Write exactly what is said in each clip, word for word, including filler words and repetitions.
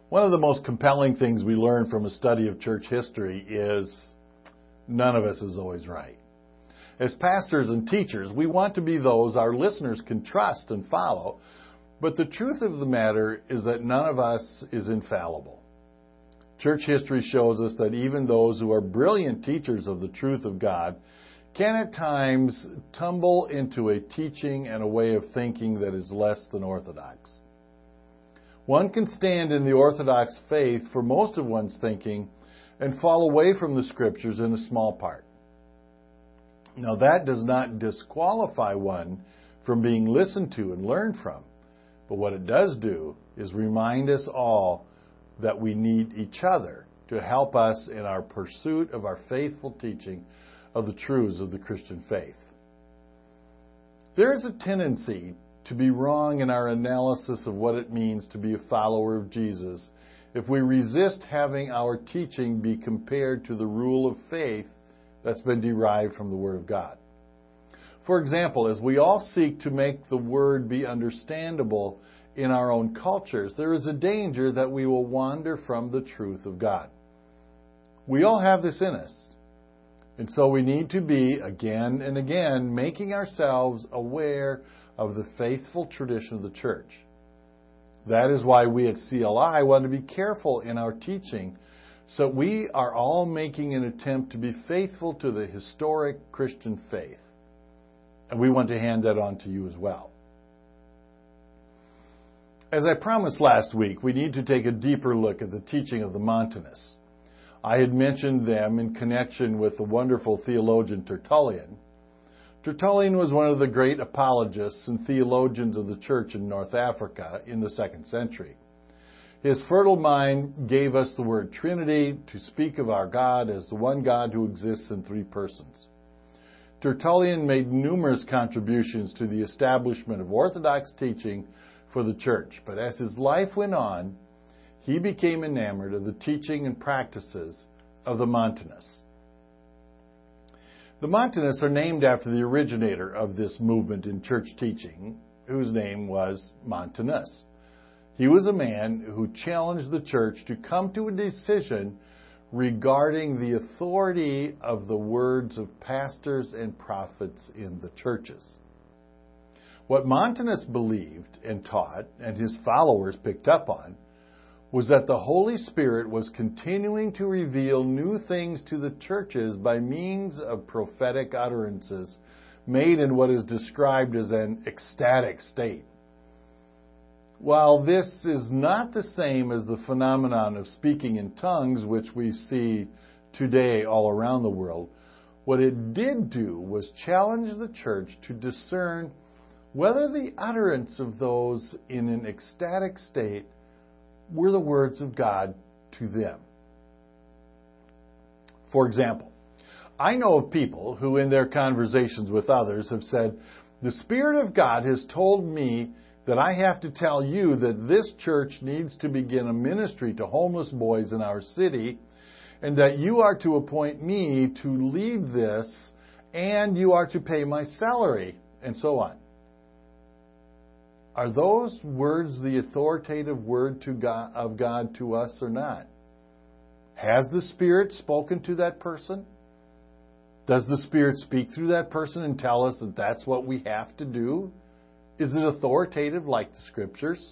One of the most compelling things we learn from a study of church history is none of us is always right. As pastors and teachers, we want to be those our listeners can trust and follow, but the truth of the matter is that none of us is infallible. Church history shows us that even those who are brilliant teachers of the truth of God can at times tumble into a teaching and a way of thinking that is less than orthodox. One can stand in the orthodox faith for most of one's thinking and fall away from the Scriptures in a small part. Now, that does not disqualify one from being listened to and learned from, but what it does do is remind us all that we need each other to help us in our pursuit of our faithful teaching of the truths of the Christian faith. There is a tendency to be wrong in our analysis of what it means to be a follower of Jesus if we resist having our teaching be compared to the rule of faith that's been derived from the Word of God. For example, as we all seek to make the Word be understandable in our own cultures, there is a danger that we will wander from the truth of God. We all have this in us. And so we need to be, again and again, making ourselves aware of the faithful tradition of the church. That is why we at C L I want to be careful in our teaching, so we are all making an attempt to be faithful to the historic Christian faith. And we want to hand that on to you as well. As I promised last week, we need to take a deeper look at the teaching of the Montanists. I had mentioned them in connection with the wonderful theologian Tertullian. Tertullian was one of the great apologists and theologians of the church in North Africa in the second century. His fertile mind gave us the word Trinity to speak of our God as the one God who exists in three persons. Tertullian made numerous contributions to the establishment of orthodox teaching for the church, but as his life went on, he became enamored of the teaching and practices of the Montanists. The Montanists are named after the originator of this movement in church teaching, whose name was Montanus. He was a man who challenged the church to come to a decision regarding the authority of the words of pastors and prophets in the churches. What Montanus believed and taught, and his followers picked up on, was that the Holy Spirit was continuing to reveal new things to the churches by means of prophetic utterances made in what is described as an ecstatic state. While this is not the same as the phenomenon of speaking in tongues, which we see today all around the world, what it did do was challenge the church to discern whether the utterance of those in an ecstatic state were the words of God to them. For example, I know of people who in their conversations with others have said, "The Spirit of God has told me that I have to tell you that this church needs to begin a ministry to homeless boys in our city, and that you are to appoint me to lead this, and you are to pay my salary," and so on. Are those words the authoritative word to God, of God to us or not? Has the Spirit spoken to that person? Does the Spirit speak through that person and tell us that that's what we have to do? Is it authoritative like the Scriptures?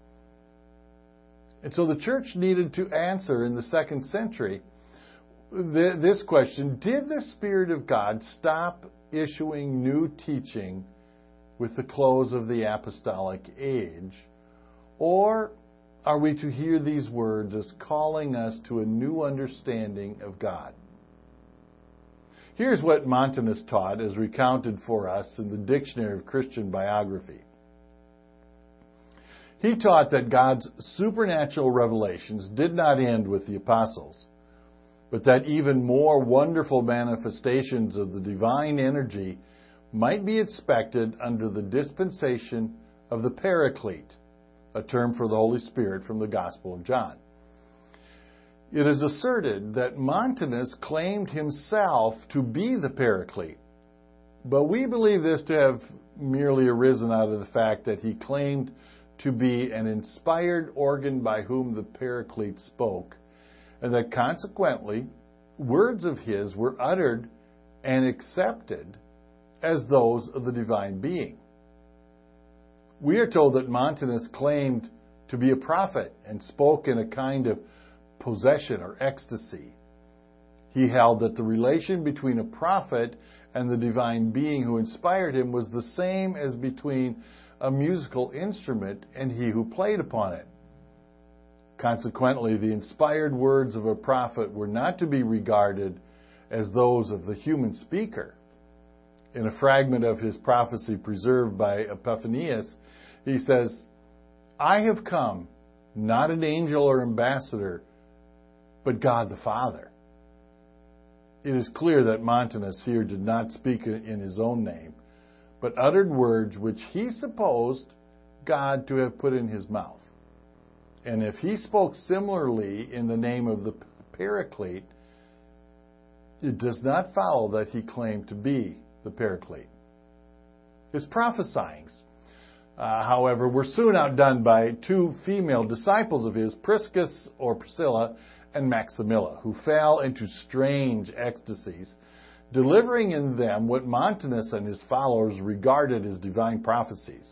And so the church needed to answer in the second century this question: did the Spirit of God stop issuing new teaching with the close of the apostolic age? Or are we to hear these words as calling us to a new understanding of God? Here's what Montanus taught as recounted for us in the Dictionary of Christian Biography. He taught that God's supernatural revelations did not end with the apostles, but that even more wonderful manifestations of the divine energy might be expected under the dispensation of the Paraclete, a term for the Holy Spirit from the Gospel of John. It is asserted that Montanus claimed himself to be the Paraclete, but we believe this to have merely arisen out of the fact that he claimed to be an inspired organ by whom the Paraclete spoke, and that consequently words of his were uttered and accepted as those of the divine being. We are told that Montanus claimed to be a prophet and spoke in a kind of possession or ecstasy. He held that the relation between a prophet and the divine being who inspired him was the same as between a musical instrument and he who played upon it. Consequently, the inspired words of a prophet were not to be regarded as those of the human speaker. In a fragment of his prophecy preserved by Epiphanius, he says, "I have come, not an angel or ambassador, but God the Father." It is clear that Montanus here did not speak in his own name, but uttered words which he supposed God to have put in his mouth. And if he spoke similarly in the name of the Paraclete, it does not follow that he claimed to be the Paraclete. His prophesyings, uh, however, were soon outdone by two female disciples of his, Priscus or Priscilla and Maximilla, who fell into strange ecstasies, delivering in them what Montanus and his followers regarded as divine prophecies.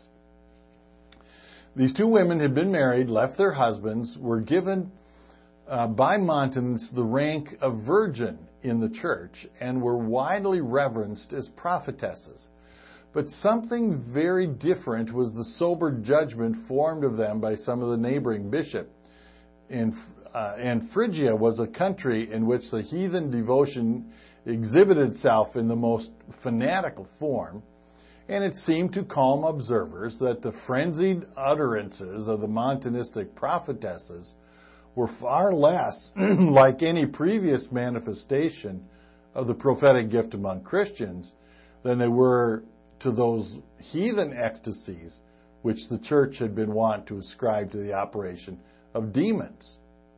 These two women had been married, left their husbands, were given uh, by Montanus the rank of virgin in the church, and were widely reverenced as prophetesses. But something very different was the sober judgment formed of them by some of the neighboring bishops. In, uh, and Phrygia was a country in which the heathen devotion exhibited itself in the most fanatical form, and it seemed to calm observers that the frenzied utterances of the Montanistic prophetesses were far less like any previous manifestation of the prophetic gift among Christians than they were to those heathen ecstasies which the church had been wont to ascribe to the operation of demons.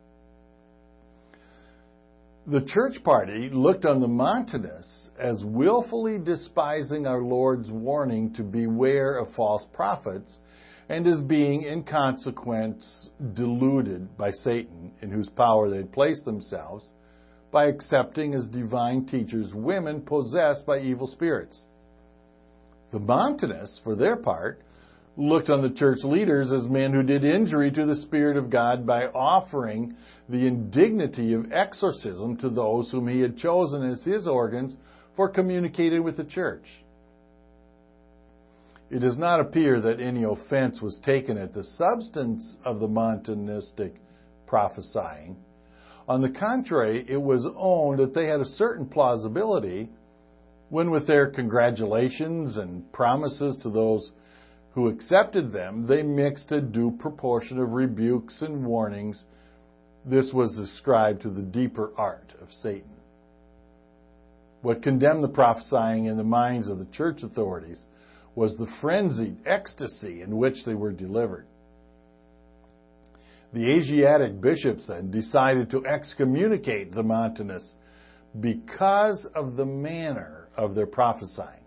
The church party looked on the Montanists as willfully despising our Lord's warning to beware of false prophets, and as being, in consequence, deluded by Satan, in whose power they had placed themselves, by accepting as divine teachers women possessed by evil spirits. The Montanists, for their part, looked on the church leaders as men who did injury to the Spirit of God by offering the indignity of exorcism to those whom he had chosen as his organs for communicating with the church. It does not appear that any offense was taken at the substance of the Montanistic prophesying. On the contrary, it was owned that they had a certain plausibility when, with their congratulations and promises to those who accepted them, they mixed a due proportion of rebukes and warnings. This was ascribed to the deeper art of Satan. What condemned the prophesying in the minds of the church authorities was the frenzied ecstasy in which they were delivered. The Asiatic bishops then decided to excommunicate the Montanists because of the manner of their prophesying.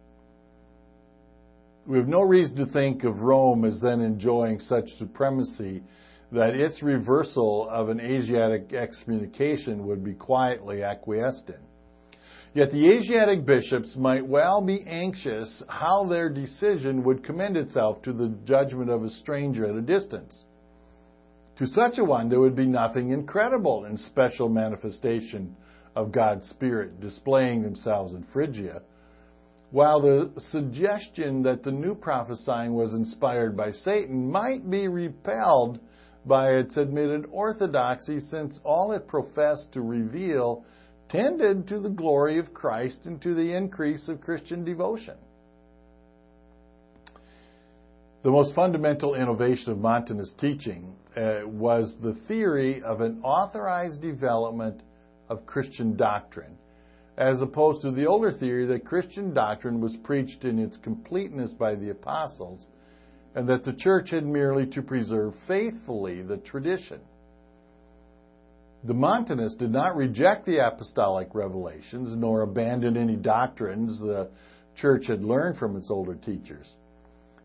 We have no reason to think of Rome as then enjoying such supremacy that its reversal of an Asiatic excommunication would be quietly acquiesced in. Yet the Asiatic bishops might well be anxious how their decision would commend itself to the judgment of a stranger at a distance. To such a one, there would be nothing incredible in special manifestation of God's Spirit displaying themselves in Phrygia, while the suggestion that the new prophesying was inspired by Satan might be repelled by its admitted orthodoxy, since all it professed to reveal tended to the glory of Christ and to the increase of Christian devotion. The most fundamental innovation of Montanist teaching uh, was the theory of an authorized development of Christian doctrine, as opposed to the older theory that Christian doctrine was preached in its completeness by the apostles, and that the church had merely to preserve faithfully the tradition. The Montanists did not reject the apostolic revelations, nor abandon any doctrines the church had learned from its older teachers.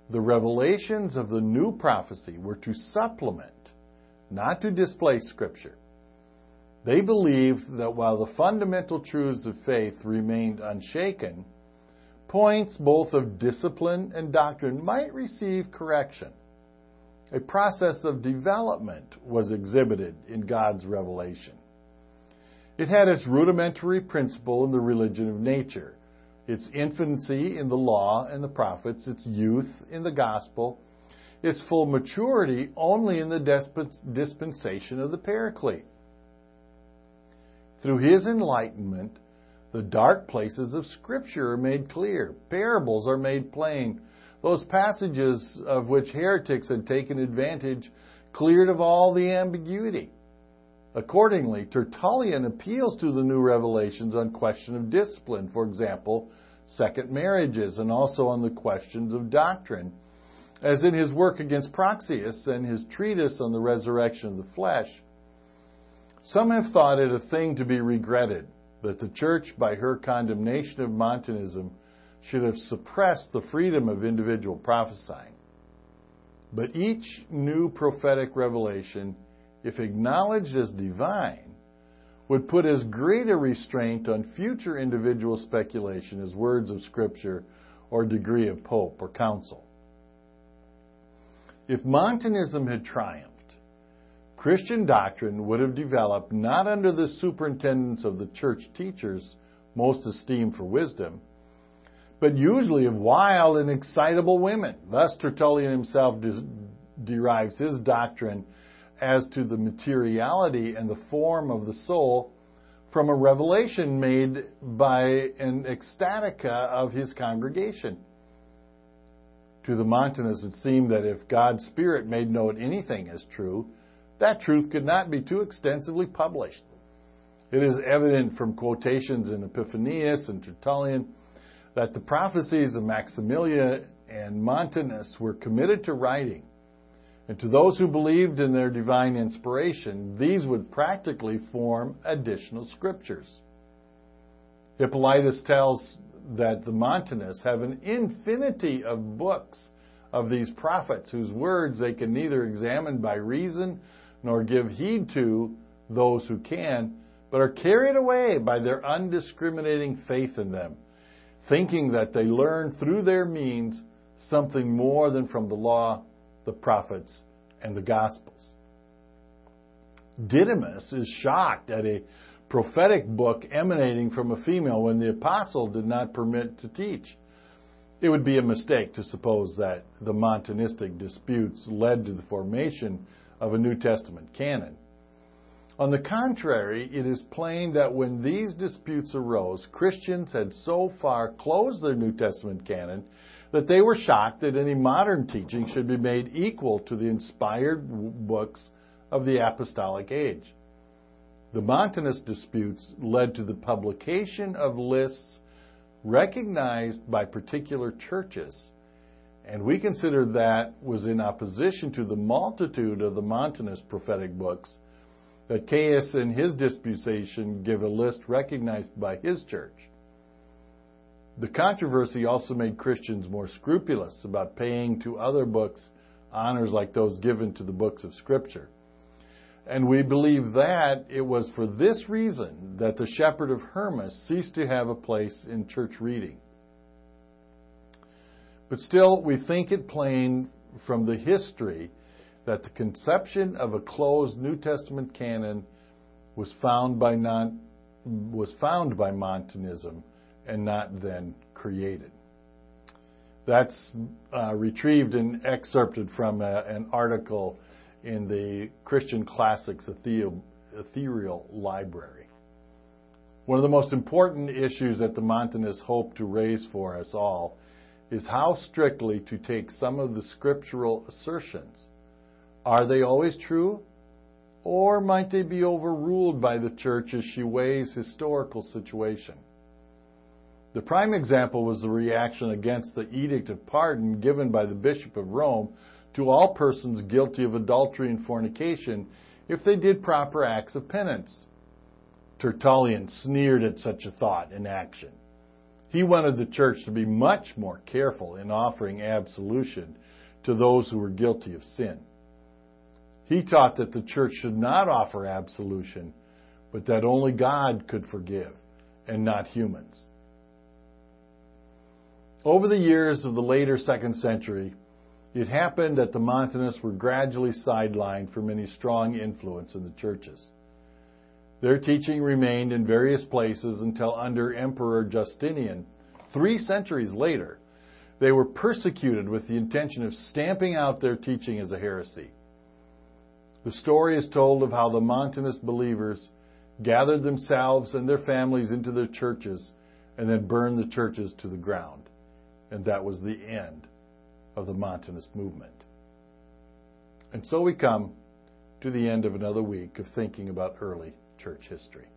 The revelations of the new prophecy were to supplement, not to displace Scripture. They believed that while the fundamental truths of faith remained unshaken, points both of discipline and doctrine might receive correction. A process of development was exhibited in God's revelation. It had its rudimentary principle in the religion of nature, its infancy in the law and the prophets, its youth in the gospel, its full maturity only in the dispensation of the Paraclete. Through his enlightenment, the dark places of Scripture are made clear. Parables are made plain. Those passages of which heretics had taken advantage cleared of all the ambiguity. Accordingly, Tertullian appeals to the new revelations on question of discipline, for example, second marriages, and also on the questions of doctrine, as in his work against Praxeas and his treatise on the resurrection of the flesh. Some have thought it a thing to be regretted that the Church, by her condemnation of Montanism, should have suppressed the freedom of individual prophesying. But each new prophetic revelation, if acknowledged as divine, would put as great a restraint on future individual speculation as words of Scripture or degree of pope or council. If Montanism had triumphed, Christian doctrine would have developed not under the superintendence of the church teachers most esteemed for wisdom, but usually of wild and excitable women. Thus, Tertullian himself des- derives his doctrine as to the materiality and the form of the soul from a revelation made by an ecstatica of his congregation. To the Montanists, it seemed that if God's Spirit made known anything as true, that truth could not be too extensively published. It is evident from quotations in Epiphanius and Tertullian that the prophecies of Maximilian and Montanus were committed to writing. And to those who believed in their divine inspiration, these would practically form additional scriptures. Hippolytus tells that the Montanists have an infinity of books of these prophets whose words they can neither examine by reason nor give heed to those who can, but are carried away by their undiscriminating faith in them, thinking that they learn through their means something more than from the law, the prophets, and the Gospels. Didymus is shocked at a prophetic book emanating from a female when the apostle did not permit to teach. It would be a mistake to suppose that the Montanistic disputes led to the formation of a New Testament canon. On the contrary, it is plain that when these disputes arose, Christians had so far closed their New Testament canon that they were shocked that any modern teaching should be made equal to the inspired books of the apostolic age. The Montanist disputes led to the publication of lists recognized by particular churches, and we consider that was in opposition to the multitude of the Montanist prophetic books that Caius in his disputation give a list recognized by his church. The controversy also made Christians more scrupulous about paying to other books honors like those given to the books of Scripture. And we believe that it was for this reason that the Shepherd of Hermas ceased to have a place in church reading. But still, we think it plain from the history that the conception of a closed New Testament canon was found by non, was found by Montanism and not then created. That's uh, retrieved and excerpted from a, an article in the Christian Classics Ethereal, Ethereal Library. One of the most important issues that the Montanists hope to raise for us all is how strictly to take some of the scriptural assertions. Are they always true? Or might they be overruled by the church as she weighs historical situation? The prime example was the reaction against the Edict of Pardon given by the Bishop of Rome to all persons guilty of adultery and fornication if they did proper acts of penance. Tertullian sneered at such a thought and action. He wanted the church to be much more careful in offering absolution to those who were guilty of sin. He taught that the church should not offer absolution, but that only God could forgive, and not humans. Over the years of the later second century, it happened that the Montanists were gradually sidelined from any strong influence in the churches. Their teaching remained in various places until under Emperor Justinian, three centuries later, they were persecuted with the intention of stamping out their teaching as a heresy. The story is told of how the Montanist believers gathered themselves and their families into their churches and then burned the churches to the ground. And that was the end of the Montanist movement. And so we come to the end of another week of thinking about early church history.